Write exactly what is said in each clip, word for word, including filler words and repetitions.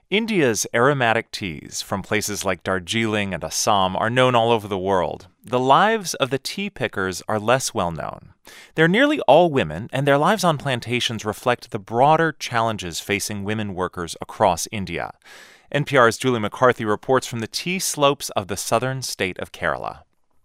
India's aromatic teas from places like Darjeeling and Assam are known all over the world. The lives of the tea pickers are less well known. They're nearly all women, and their lives on plantations reflect the broader challenges facing women workers across India. N P R's Julie McCarthy reports from the tea slopes of the southern state of Kerala.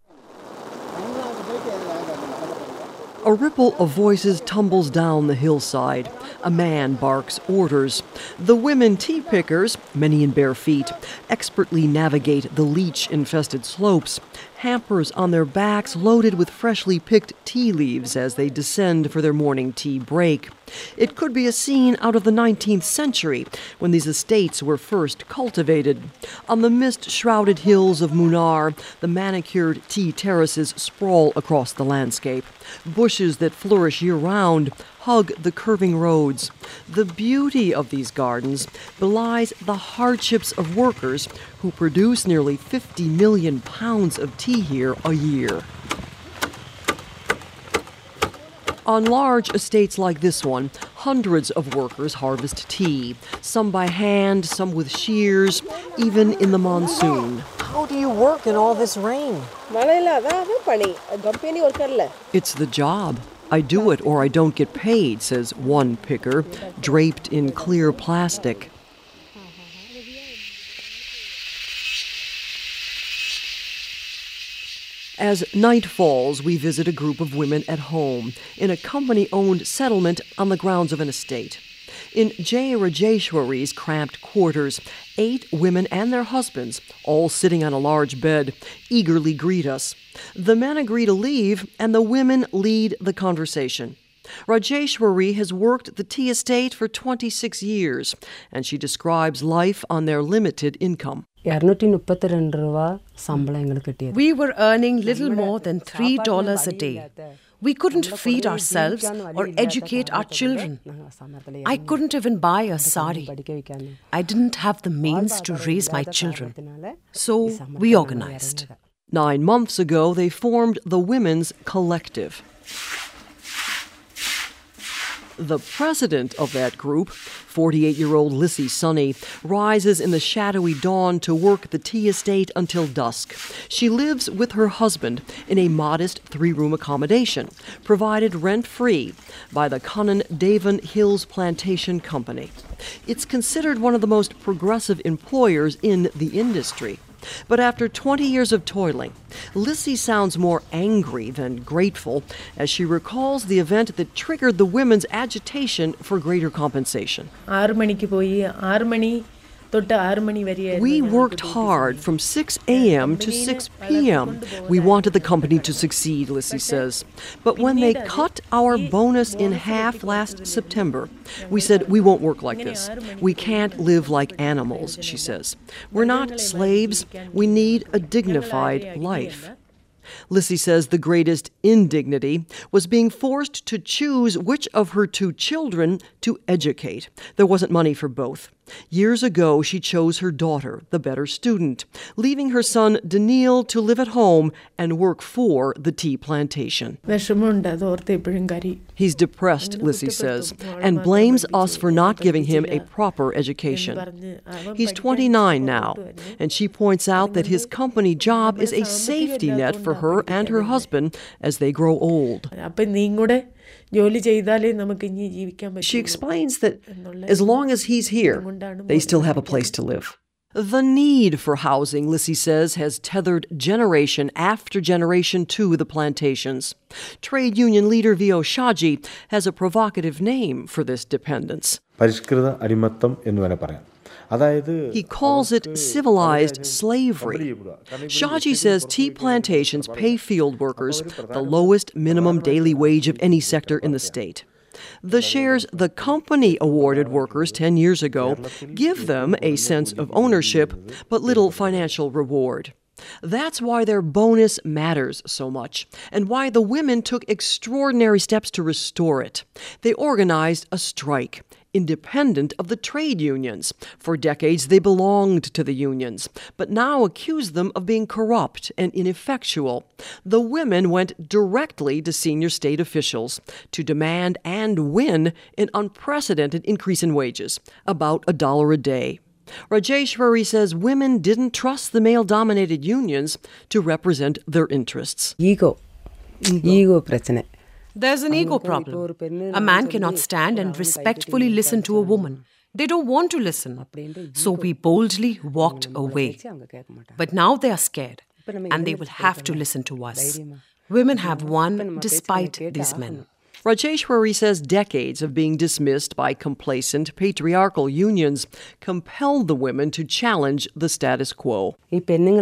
A ripple of voices tumbles down the hillside. A man barks orders. The women tea pickers, many in bare feet, expertly navigate the leech-infested slopes, hampers on their backs loaded with freshly picked tea leaves as they descend for their morning tea break. It could be a scene out of the nineteenth century, when these estates were first cultivated. On the mist-shrouded hills of Munnar, the manicured tea terraces sprawl across the landscape. Bushes that flourish year-round hug the curving roads. The beauty of these gardens belies the hardships of workers who produce nearly fifty million pounds of tea here a year. On large estates like this one, hundreds of workers harvest tea, some by hand, some with shears, even in the monsoon. How do you work in all this rain? It's the job. I do it or I don't get paid, says one picker, draped in clear plastic. As night falls, we visit a group of women at home in a company-owned settlement on the grounds of an estate. In Jay Rajeshwari's cramped quarters, eight women and their husbands, all sitting on a large bed, eagerly greet us. The men agree to leave, and the women lead the conversation. Rajeshwari has worked the tea estate for twenty-six years, and she describes life on their limited income. We were earning little more than three dollars a day. We couldn't feed ourselves or educate our children. I couldn't even buy a sari. I didn't have the means to raise my children. So we organized. Nine months ago, they formed the Women's Collective. The president of that group, forty-eight-year-old Lissy Sunny, rises in the shadowy dawn to work the tea estate until dusk. She lives with her husband in a modest three-room accommodation, provided rent-free by the Kanan Devan Hills Plantation Company. It's considered one of the most progressive employers in the industry. But after twenty years of toiling, Lissy sounds more angry than grateful as she recalls the event that triggered the women's agitation for greater compensation. We worked hard from six a.m. to six p.m. We wanted the company to succeed, Lissy says. But when they cut our bonus in half last September, we said we won't work like this. We can't live like animals, she says. We're not slaves. We need a dignified life. Lissy says the greatest indignity was being forced to choose which of her two children to educate. There wasn't money for both. Years ago, she chose her daughter, the better student, leaving her son Daniil to live at home and work for the tea plantation. He's depressed, Lissy says, and blames us for not giving him a proper education. He's twenty-nine now, and she points out that his company job is a safety net for her and her husband as they grow old. She explains that as long as he's here, they still have a place to live. The need for housing, Lissy says, has tethered generation after generation to the plantations. Trade union leader V O Shaji has a provocative name for this dependence. He calls it civilized slavery. Shaji says tea plantations pay field workers the lowest minimum daily wage of any sector in the state. The shares the company awarded workers ten years ago give them a sense of ownership, but little financial reward. That's why their bonus matters so much, and why the women took extraordinary steps to restore it. They organized a strike, independent of the trade unions. For decades, they belonged to the unions, but now accuse them of being corrupt and ineffectual. The women went directly to senior state officials to demand and win an unprecedented increase in wages, about a dollar a day. Rajeshwari says women didn't trust the male-dominated unions to represent their interests. Ego. Ego பிரச்சனை. There's an ego problem. A man cannot stand and respectfully listen to a woman. They don't want to listen. So we boldly walked away. But now they are scared, and they will have to listen to us. Women have won despite these men. Rajeshwari says decades of being dismissed by complacent patriarchal unions compelled the women to challenge the status quo. We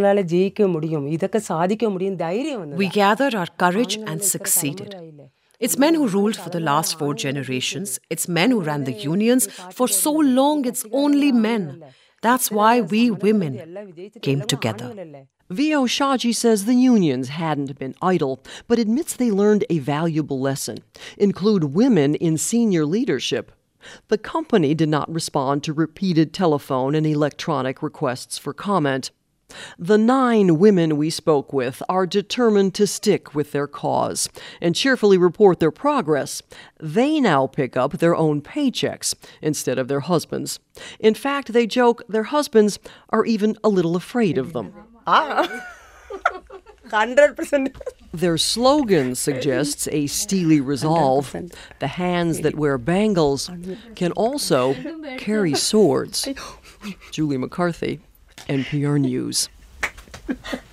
gathered our courage and succeeded. It's men who ruled for the last four generations. It's men who ran the unions. For so long, it's only men. That's why we women came together. V O Shaji says the unions hadn't been idle, but admits they learned a valuable lesson. Include women in senior leadership. The company did not respond to repeated telephone and electronic requests for comment. The nine women we spoke with are determined to stick with their cause and cheerfully report their progress. They now pick up their own paychecks instead of their husbands'. In fact, they joke their husbands are even a little afraid of them. Ah, one hundred percent. Their slogan suggests a steely resolve. The hands that wear bangles can also carry swords. Julie McCarthy, N P R News.